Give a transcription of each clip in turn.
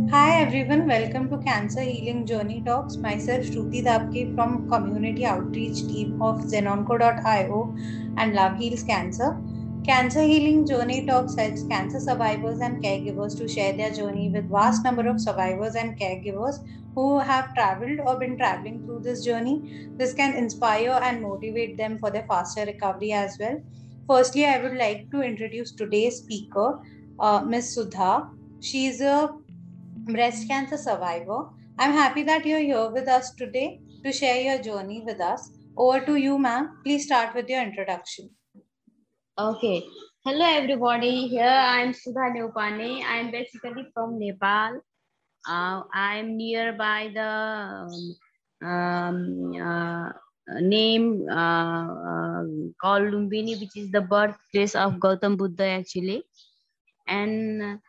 Hi everyone, welcome to Cancer Healing Journey Talks. Myself Shruti Dapke from Community Outreach Team of Zenonco.io and Love Heals Cancer. Cancer Healing Journey Talks helps cancer survivors and caregivers to share their journey with vast number of survivors and caregivers who have traveled or been traveling through this journey. This can inspire and motivate them for their faster recovery as well. Firstly, I would like to introduce today's speaker, Ms. Sudha. She is a breast cancer survivor. I'm happy that you're here with us today to share your journey with us. Over to you, ma'am. Please start with your introduction. Okay. Hello, everybody. Here I'm Sudha Neupane. I'm basically from Nepal. I'm nearby the name called Lumbini, which is the birthplace of Gautam Buddha, actually. And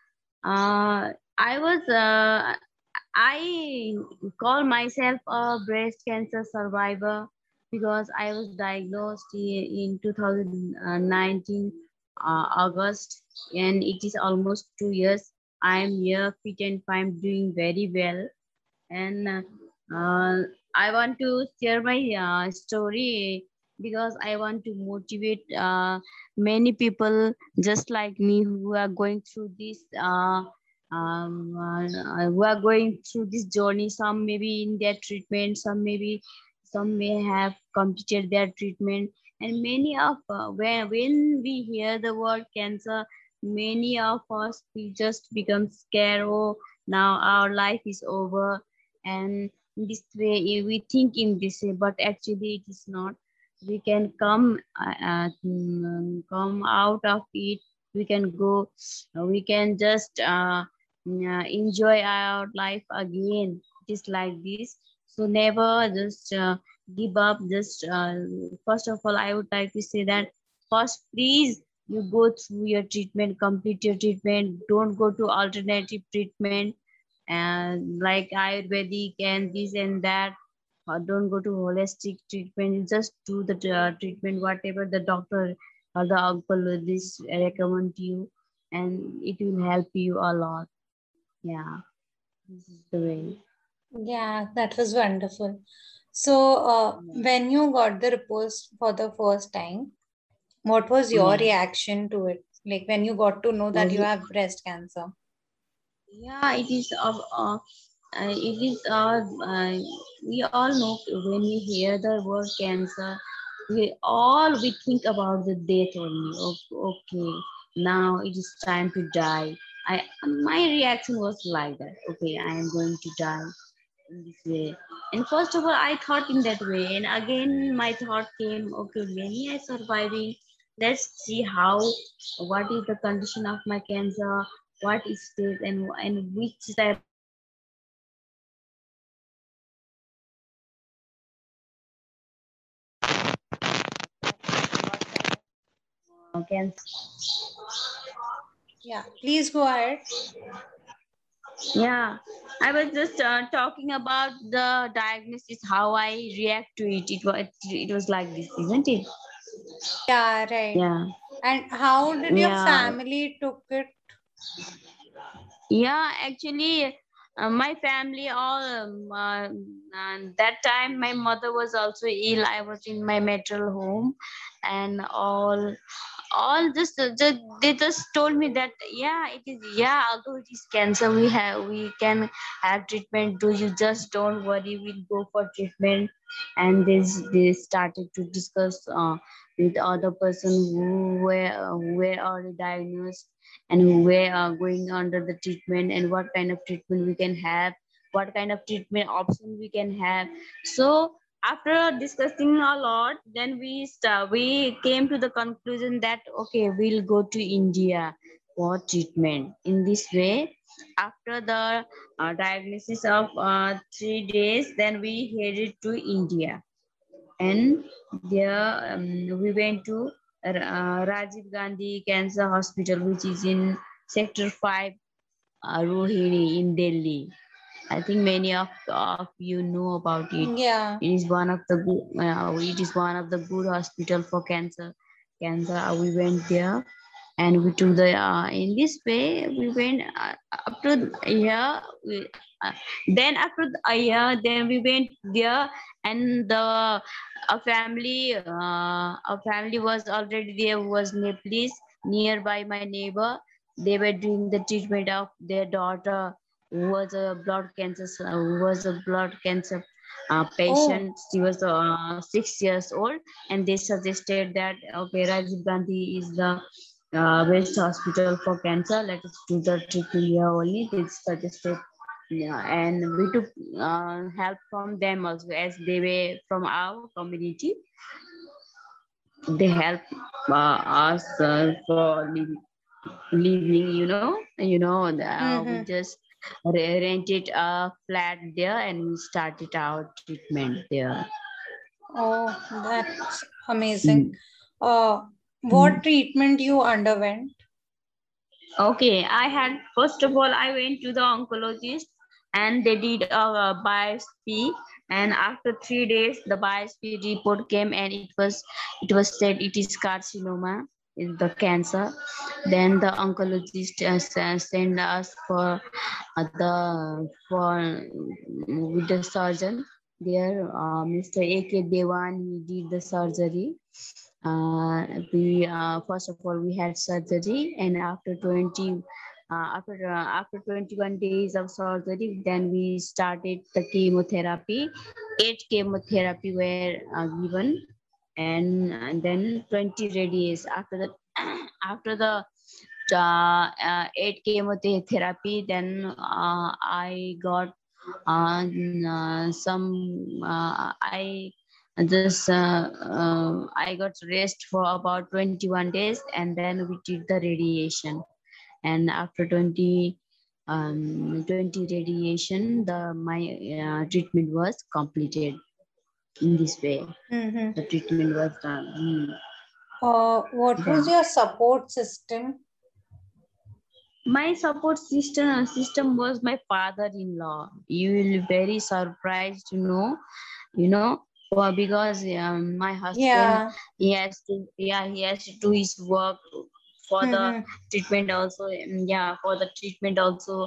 I call myself a breast cancer survivor because I was diagnosed in 2019 August, and it is almost 2 years. I am here fit and fine, doing very well. And I want to share my story because I want to motivate many people just like me who are going through this who are going through this journey. Some maybe in their treatment, some may have completed their treatment, and many of when we hear the word cancer, many of us we just become scared. Oh, now our life is over, and this way we think in this way, but actually it is not. We can come out of it. We can go, we can just enjoy our life again. It is like this. So never just give up. Just first of all, I would like to say that first, please, you go through your treatment, complete your treatment. Don't go to alternative treatment and like Ayurvedic and this and that. Don't go to holistic treatment. You just do the treatment whatever the doctor or the oncologist recommend you, and it will help you a lot. Yeah, this is the way. Yeah, that was wonderful. So, when you got the reports for the first time, what was your Yeah. reaction to it? Like when you got to know that you Very, have breast cancer? yeah, it is we all know when we hear the word cancer, we think about the death only. Okay, now it is time to die. My reaction was like that. Okay, I am going to die in this way. And first of all, I thought in that way, and again my thought came. Okay, many are surviving. Let's see what is the condition of my cancer, what is it, and which type of cancer. Yeah, please go ahead. Yeah, I was just talking about the diagnosis, how I react to it. It was like this, isn't it? Yeah, right. Yeah, And how did your yeah. family took it? Yeah, actually, my family all and that time my mother was also ill. I was in my maternal home, and just they just told me that yeah, it is, yeah, although it is cancer, we can have treatment. Do you just don't worry, we'll go for treatment. And they started to discuss with other person who were already diagnosed and who were going under the treatment, and what kind of treatment we can have, what kind of treatment option we can have. So after discussing a lot, then we came to the conclusion that okay, we'll go to India for treatment. In this way, after the diagnosis of 3 days, then we headed to India. And there we went to Rajiv Gandhi Cancer Hospital, which is in Sector 5, Rohini in Delhi. I think many of you know about it. Yeah. It is one of the good, it is one of the good hospital for cancer. We went there, and we took the in this way we went up to a year. Uh, then after a year, then we went there, and the a family was already there, who was Nepalese, nearby my neighbor. They were doing the treatment of their daughter, who was a blood cancer Oh, patient. She was 6 years old, and they suggested that okay, Rajiv Gandhi is the best hospital for cancer. Let us do the treatment here only. They suggested, yeah, and we took help from them also, as they were from our community. They help us for living, we mm-hmm. just rented a flat there, and we started our treatment there. Oh, that's amazing. Mm. Uh, Mm. what treatment you underwent? Okay, first of all, I went to the oncologist, and they did a biopsy. And after 3 days, the biopsy report came, and it was said it is carcinoma, is the cancer. Then the oncologist sent us with the surgeon there, Mr. A.K. Dewan. He did the surgery. We First of all, we had surgery, and after 21 days of surgery, then we started the chemotherapy. 8 chemotherapy were given, and then 20 radiation. After the 8 chemotherapy, then I got some I got rest for about 21 days, and then we did the radiation. And after 20 radiation, the my treatment was completed. In this way, Mm-hmm. the treatment was done. What was Then your support system? my support system was my father-in-law. You will be very surprised to know, because my husband, Yeah. he has to do his work for the Mm-hmm. treatment also. Yeah, for the treatment also,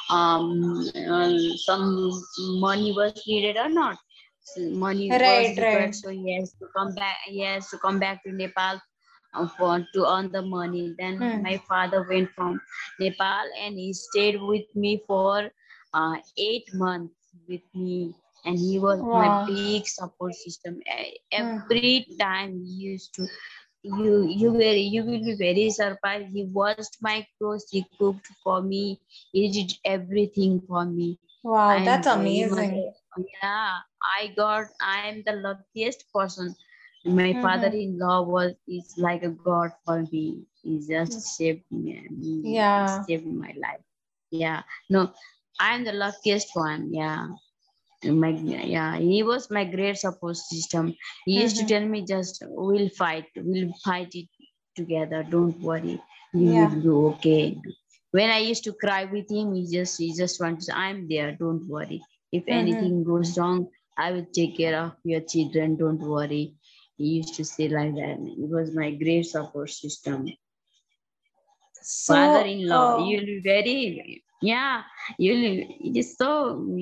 some money was needed or not. So money was Right, required, right. so he has to come back. He has to come back to Nepal to earn the money. Then Hmm. my father went from Nepal, and he stayed with me for 8 months with me, and he was my Wow. big support system. Hmm. Every time he used to, you will be very surprised. He washed my clothes, he cooked for me, he did everything for me. I Wow, am that's very much, amazing. yeah. I am the luckiest person. My Mm-hmm. father-in-law is like a god for me. He just saved me, Yeah. saved my life. Yeah, no, I'm the luckiest one. Yeah, yeah, he was my great support system. He used to Mm-hmm. tell me, just we'll fight it together. Don't worry, you Yeah. will do okay. When I used to cry with him, he just wanted, I'm there. Don't worry. If Mm-hmm. anything goes wrong, I will take care of your children. Don't worry. He used to say like that. It was my great support system. So, Father-in-law, you'll be very, yeah, it is so,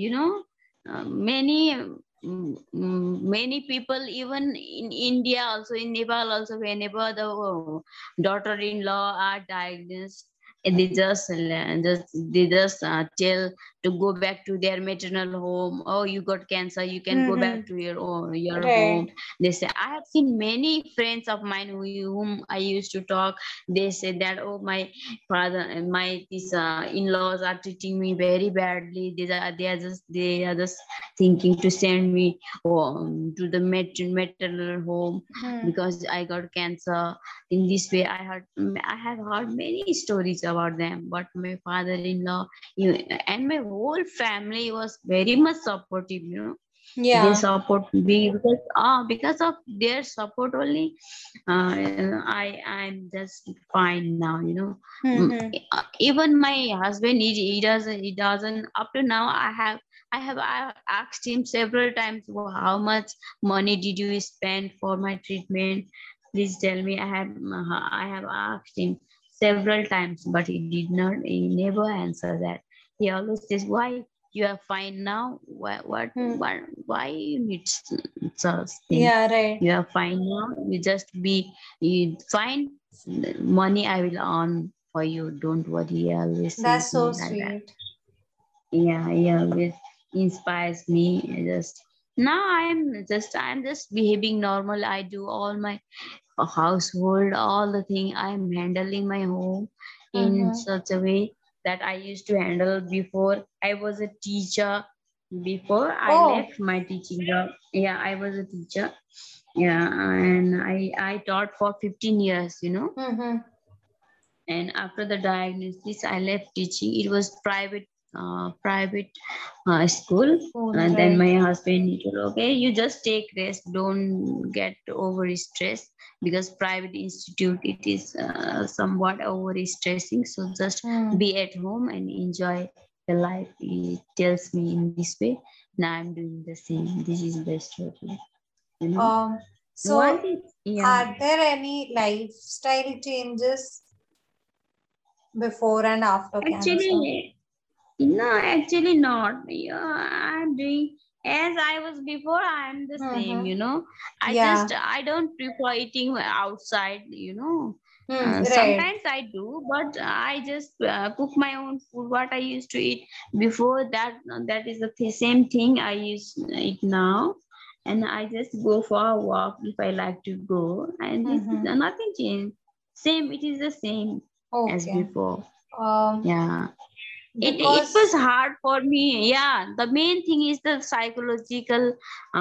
many many people, even in India also, in Nepal also, whenever the daughter-in-law are diagnosed, and they just tell to go back to their maternal home. Oh, you got cancer, you can go back mm-hmm. to your home. Right. They say, I have seen many friends of mine whom I used to talk. They said that, oh, my father and my these in-laws are treating me very badly. They are just thinking to send me to the maternal home Hmm. because I got cancer. In this way, I have heard many stories about them. But my father-in-law, and my whole family was very much supportive. They Yeah. support me because of their support only. I'm just fine now. Mm, Mm-hmm. Even my husband, he doesn't up to now. I asked him several times, "Well, how much money did you spend for my treatment? Please tell me." I have asked him several times, but he never answer that. He always says, why you are fine now? Why you need such thing? Yeah, right. You are fine now. You just be you fine. Money I will earn for you. Don't worry. He always That's says so me like that. sweet. Yeah, he always inspires me. Just now I'm just behaving normal. I do all my household, all the thing. I'm handling my home in Mm-hmm. such a way that I used to handle before. I was a teacher before I Oh. left my teaching job. Yeah, I was a teacher. Yeah, and I taught for 15 years, Mm-hmm. and after the diagnosis I left teaching. It was private school. Cool, And then right. my husband he told, okay, you just take rest, don't get over stressed, because private institute it is somewhat over stressing, so just Hmm. be at home and enjoy the life. He tells me in this way. Now I'm doing the same. This is best for you, you know one So thing. Yeah, are there any lifestyle changes before and after cancer? actually, no, actually not. Yeah, I'm doing as I was before. I'm the same. Mm-hmm. I Yeah. I don't prefer eating outside. Hmm. Right. Sometimes I do, but I just cook my own food. What I used to eat before that, that is the same thing I used to eat now. And I just go for a walk if I like to go. And this is Mm-hmm. nothing changed. Same, it is the same as Okay. before. Um, Yeah. It was because hard for me. Yeah, the main thing is the psychological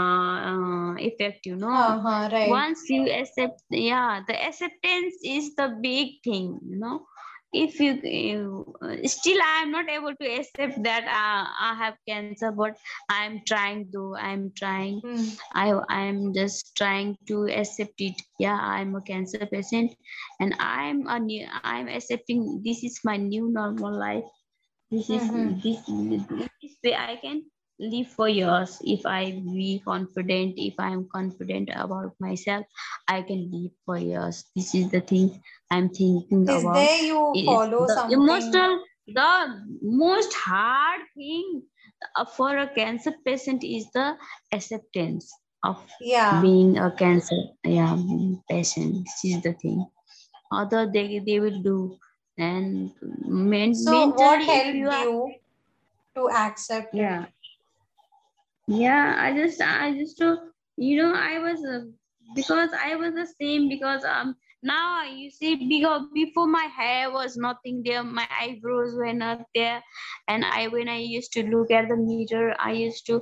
effect. right. Once you accept, yeah, the acceptance is the big thing. If still I am not able to accept that I have cancer, but I am trying. Though I am trying, Hmm. I am just trying to accept it. Yeah, I am a cancer patient, and I am accepting this is my new normal life. this is Mm-hmm. this this way I can live for years. If I be confident, if I am confident about myself, I can live for years. This is the thing I'm thinking Is about. there you It is follow the something? emotional, the most hard thing for a cancer patient is the acceptance of Yeah. being a cancer, yeah, patient. This is the thing. Other they will do. And So what mentally if you helped are, you to accept it? yeah, yeah, I just I was because I was the same. Because now you see, because before my hair was nothing there, my eyebrows were not there. And when I used to look at the mirror, I used to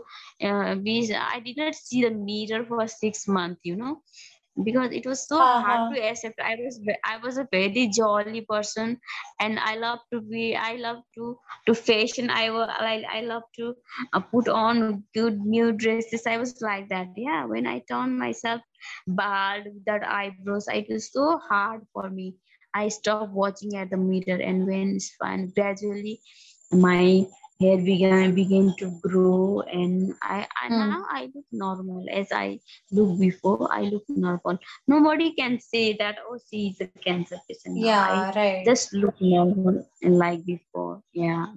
I did not see the mirror for 6 months, because it was so hard Uh-huh. to accept. I was a very jolly person, and I love to fashion. I love to put on good new dresses. I was like that. Yeah, when I turned myself bald with that eyebrows, it was so hard for me. I stopped watching at the mirror, and gradually my hair began to grow, and I now Hmm. I look normal as I look before. I look normal. Nobody can say that, oh, she is a cancer patient now. I Yeah, right. just look normal and like before. Yeah.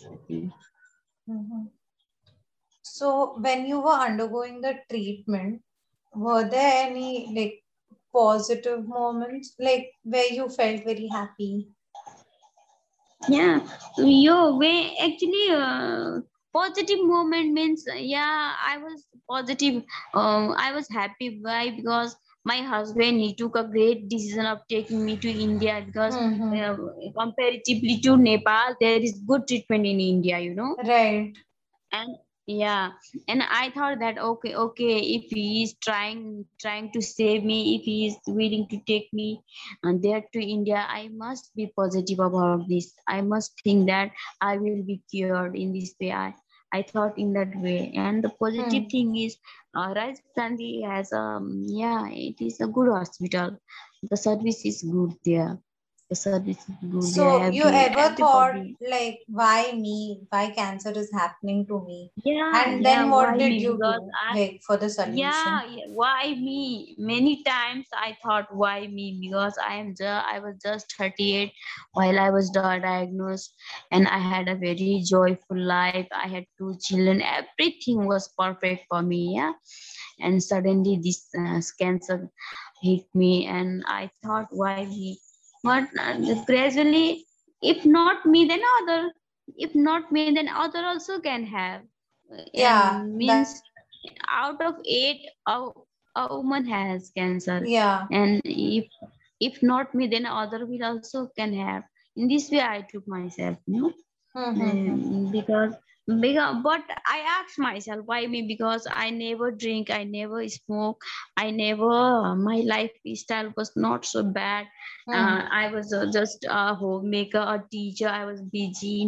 Mhm. So when you were undergoing the treatment, were there any like positive moments, like where you felt very happy? Yeah, yo, way actually, positive moment means, yeah, I was positive. I was happy. Why? Because my husband, he took a great decision of taking me to India, because Mm-hmm. uh, comparatively to Nepal, there is good treatment in India. Right. And yeah, and I thought that, okay, if he is trying to save me, if he is willing to take me there to India, I must be positive about this. I must think that I will be cured in this way. I thought in that way. And the positive Hmm. thing is, Rajiv Gandhi has yeah, it is a good hospital. The service is good there. The service is good. I So have you to ever thought everybody. like, why me? Why cancer is happening to me? Yeah, And yeah. then what Why did me? you Because do like for the solution? why me? Many times I thought why me, because I was just 38 while I was diagnosed, and I had a very joyful life. I had two children. Everything was perfect for me. Yeah, and suddenly this cancer hit me, and I thought why me? But gradually, if not me, then other. If not me, then other also can have. Yeah, And that, means out of eight, a woman has cancer, yeah. and if not me, then other will also can have. In this way, I took myself, Mm-hmm. because but I asked myself why me, because I never drink, I never smoke, I never my lifestyle was not so bad. Mm. I was just a homemaker, a teacher. I was busy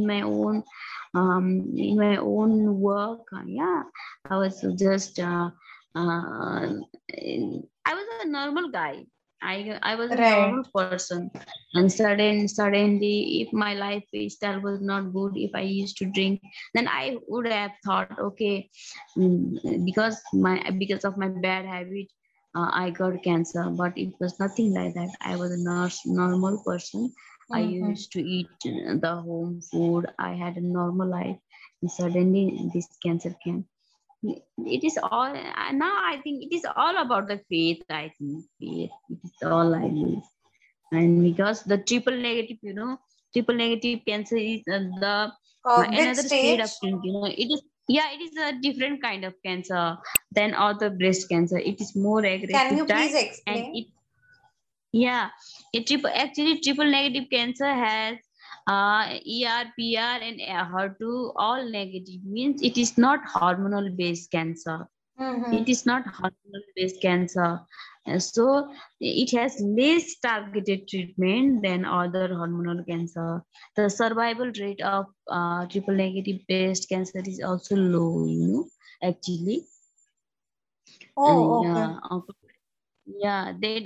in my own work. Yeah, I was just I was a normal guy. I was a Right. normal person, and suddenly, if my lifestyle was not good, if I used to drink, then I would have thought, okay, because of my bad habit, I got cancer. But it was nothing like that. I was a normal person. I Mm-hmm. used to eat the home food. I had a normal life, and suddenly this cancer came. It is all now. I think it is all about the faith. I think faith. It is all like this. And because the triple negative, triple negative cancer is Which another shade of stage? pink. It is, yeah, it is a different kind of cancer than other breast cancer. It is more Can aggressive you please type, and explain? it, yeah, triple negative cancer has ER, PR, and HER2 all negative. Means it is not hormonal based cancer. It Mm-hmm. is not hormonal based cancer. So it has less targeted treatment than other hormonal cancer. The survival rate of triple negative breast cancer is also low, actually. Oh, okay. Yeah, yeah, they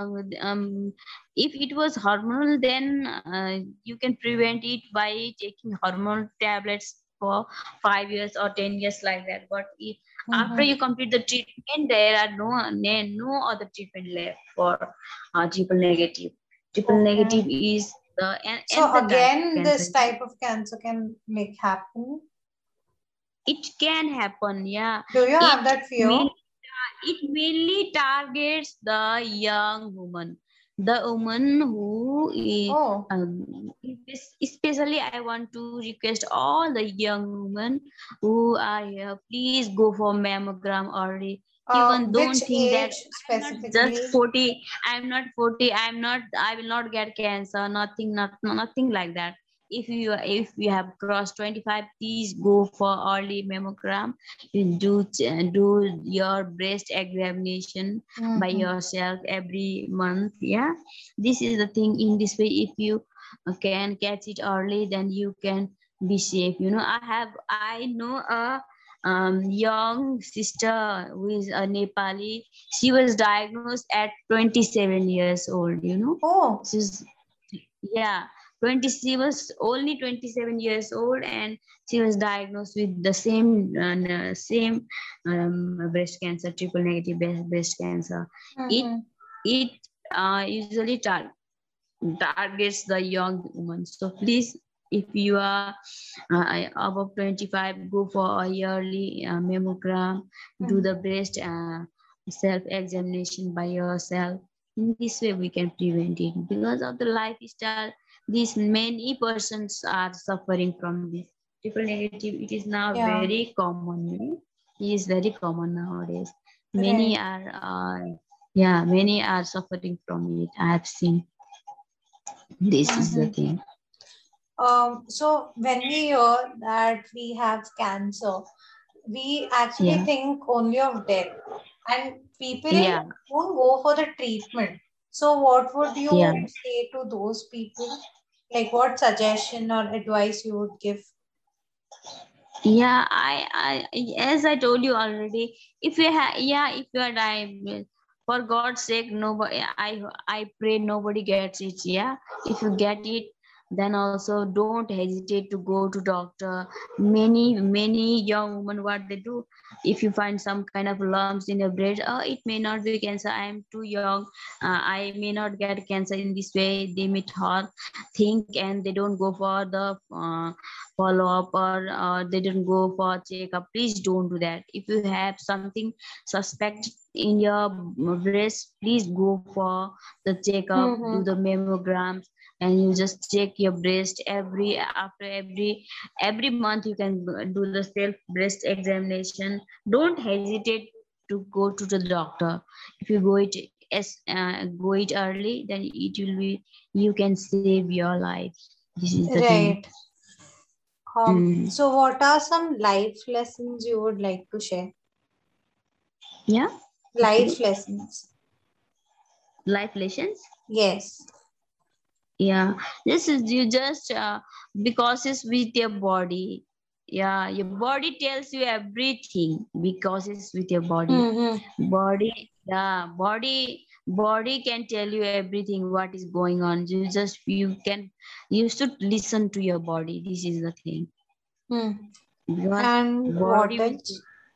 if it was hormonal, then you can prevent it by taking hormonal tablets for 5 years or 10 years like that. But if after Mm-hmm. you complete the treatment, there are no other treatment left for triple negative. Triple Okay. negative is So another type of again, cancer. this type of cancer can make happen. It can happen, yeah. Do you have It that fear? will it mainly targets the young woman, the woman who is, Oh. especially I want to request all the young women who are here, please go for mammogram early. Even Which don't think that age I'm not just specifically? 40, I'm not 40, I will not get cancer, nothing like that. If you have crossed 25, please go for early mammogram. You do your breast examination by Mm-hmm. yourself every month. Yeah, this is the thing. In this way, if you can catch it early, then you can be safe. I know a young sister who is a Nepali. She was diagnosed at 27 years old. Oh. She's, yeah, 20. She was only 27 years old, and she was diagnosed with the same breast cancer, triple negative breast cancer. It Mm-hmm. it usually targets the young woman. So please, if you are above 25, go for a yearly mammogram, do Mm-hmm. the breast self examination by yourself. In this way, we can prevent it. Because of the lifestyle, these many persons are suffering from this triple negative. It is now Yeah. very common. It is very common nowadays. Many Right. are, yeah, many are suffering from it. I have seen. This is the Mm-hmm. thing. So when we hear that we have cancer, we actually Yeah, think only of death, and people yeah, won't go for the treatment. So what would yeah, you say to those people? Like what suggestion or advice you would give? yeah. As I told you already, if you have, yeah, if you are diabetic, For God's sake, nobody. I pray nobody gets it. Yeah, if you get it, then also don't hesitate to go to doctor. Many young women, what they do, if you find some kind of lumps in your breast, oh, it may not be cancer. I am too young. I may not get cancer in this way. They may think, and they don't go for the follow up, or they don't go for checkup. Please don't do that. If you have something suspect in your breast, please go for the checkup, do the mammograms, and you just check your breast every month. You can do the self breast examination. Don't hesitate to go to the doctor. If you go it early, then it will be, you can save your life. This is the thing. Right. So what are some life lessons you would like to share? Yeah. Life lessons. Life lessons? Yes. Yeah. This is, you just because it's with your body. Yeah, your body tells you everything because it's with your body. Body can tell you everything what is going on. You should listen to your body. This is the thing. Because And body what else?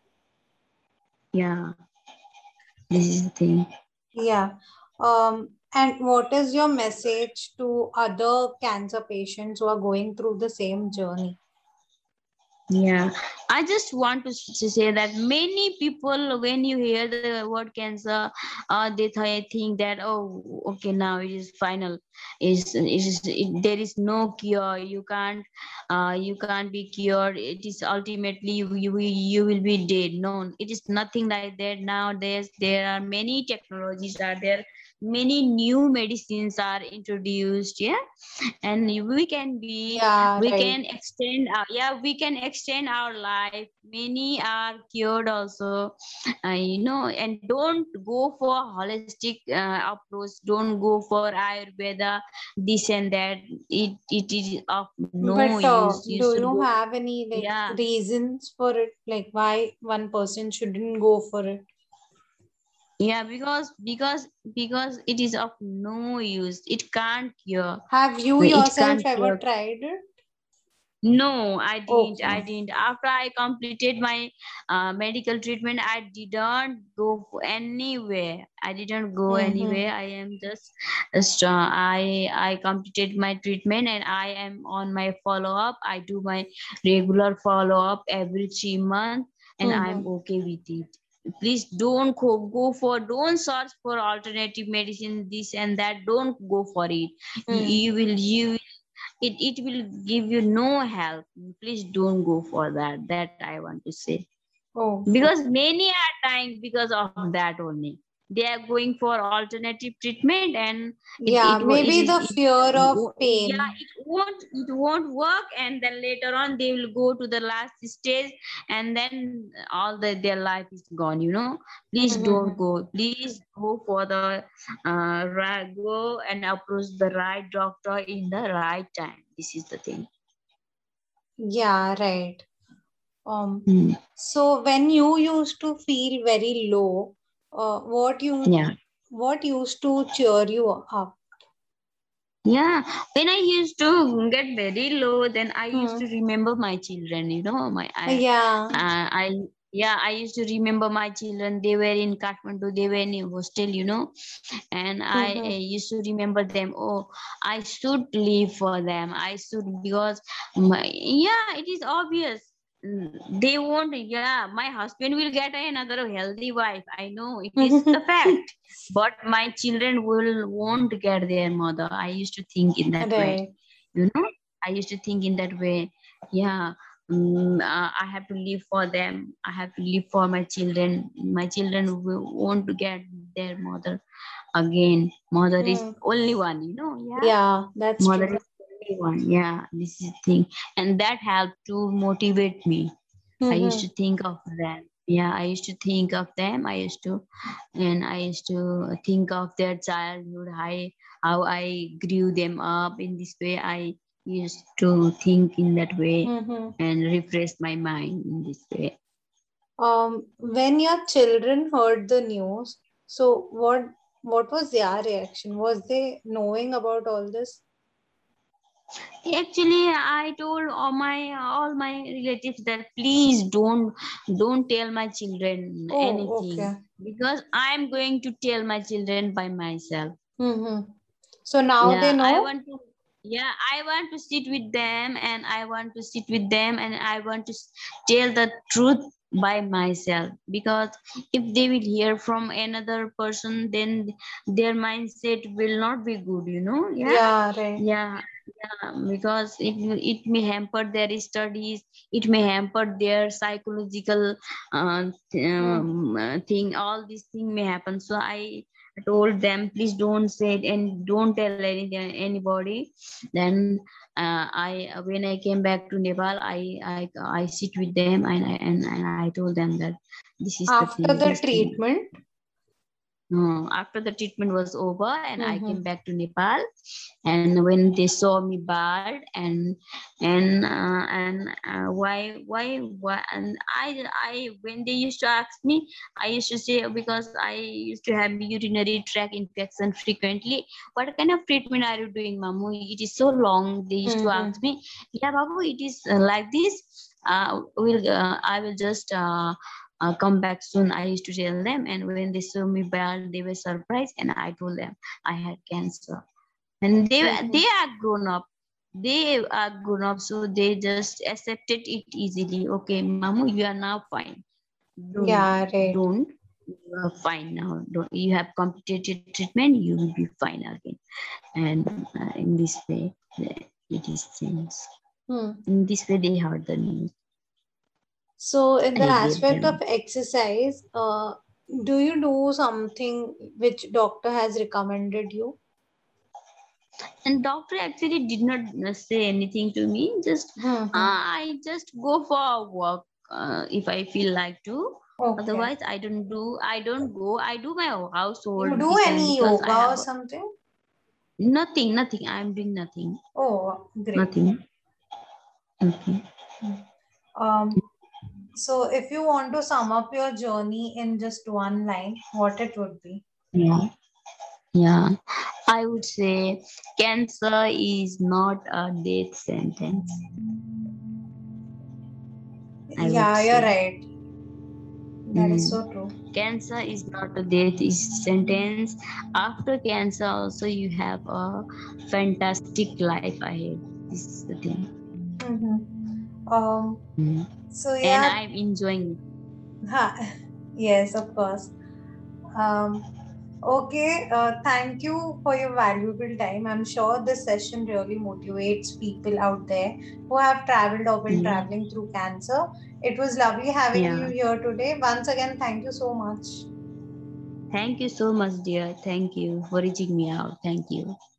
Yeah, this is the thing. Yeah. And what is your message to other cancer patients who are going through the same journey? Yeah, I just want to say that many people, when you hear the word cancer, they think that, oh, okay, now it is final. There is no cure. You can't be cured. It is ultimately you will be dead. No, it is nothing like that. Nowadays there are many technologies are there. Many new medicines are introduced. Yeah, and we can extend our life. Many are cured also, and don't go for holistic approach. Don't go for Ayurveda, this and that. It is of no But use. You do should you go. have any Yeah. reasons for it? Like why one person shouldn't go for it? Yeah, because it is of no use. It can't cure. Have you yourself ever tried it? No, I didn't. Okay. I didn't. After I completed my medical treatment, I didn't go anywhere. I didn't go anywhere. I am just I completed my treatment, and I am on my follow up. I do my regular follow up every 3 months, and I'm okay with it. Please don't don't search for alternative medicine, this and that. Don't go for it. It will give you no help. Please don't go for that. That I want to say. Because many are dying because of that only. They are going for alternative treatment, and maybe the fear of pain. Yeah, it won't work, and then later on they will go to the last stage, and then their life is gone. Please don't go. Please go for the go and approach the right doctor in the right time. This is the thing. Yeah, right. So when you used to feel very low, what used to cheer you up? Yeah, when I used to get very low, then I used to remember my children. I used to remember my children. They were in Kathmandu. They were in a hostel. And I used to remember them. Oh, I should live for them. I should, because it is obvious. They won't. Yeah, my husband will get another healthy wife. I know it is the fact. But my children won't get their mother. I used to think in that way. I used to think in that way. Yeah. I have to live for them. I have to live for my children. My children won't get their mother again. Mother is only one, Yeah, that's mother true. is only one. Yeah, this is the thing. And that helped to motivate me. I used to think of them. Yeah, I used to think of them. I used to think of their childhood, how I grew them up in this way. I used to think in that way and refresh my mind in this way. When your children heard the news, So what was their reaction? Was they knowing about all this? Actually, I told all my relatives that please don't tell my children Oh, anything, okay. because I'm going to tell my children by myself. Mm-hmm. So now they Yeah, I know? want to. Yeah, I want to sit with them, and I want to tell the truth by myself, because if they will hear from another person, then their mindset will not be good. Yeah. Yeah, right. Yeah, because it may hamper their studies, it may hamper their psychological thing. All these things may happen. So I told them, please don't say it and don't tell anybody. Then I when I came back to Nepal, I sit with them, and I told them that this is the After thing, the this thing. treatment? After the treatment was over and I Mm-hmm. came back to Nepal, and when they saw me bald, and why, and I when they used to ask me, I used to say, because I used to have urinary tract infection frequently, what kind of treatment are you doing, Mamu? It is so long. They used to ask Mm-hmm. me, yeah, Babu, it is like this. I will just come back soon, I used to tell them. And when they saw me bad, they were surprised, and I told them I had cancer. And they are grown up. They are grown up, so they just accepted it easily. Okay, Mamu, you are now fine. Yeah, right. Don't. You are fine now. Don't, you have completed treatment. You will be fine again. And in this way, it is changed. Hmm. In this way, they heard the news. So in the I gave aspect of them. exercise, do you do something which doctor has recommended you? And doctor actually did not say anything to me. Just Mm-hmm. I just go for a walk if I feel like to. Okay. Otherwise, I don't do. I don't go. I do my You household do defense, any because I yoga or have something? nothing. Nothing. I'm doing nothing. Oh, great. Nothing. Okay. Um, so if you want to sum up your journey in just one line, what it would be? Yeah. Yeah. I would say cancer is not a death sentence. I would Yeah, you're say. right. That is so true. Cancer is not a death is sentence. After cancer also you have a fantastic life ahead. This is the thing. Mm-hmm. Mm. So And yeah, I'm enjoying. ha, yes, of course. Um, okay, thank you for your valuable time. I'm sure this session really motivates people out there who have traveled or been Mm. traveling through cancer. It was lovely having you Yeah. here today. Once again, thank you so much. Thank you so much, dear. Thank you for reaching me out. Thank you.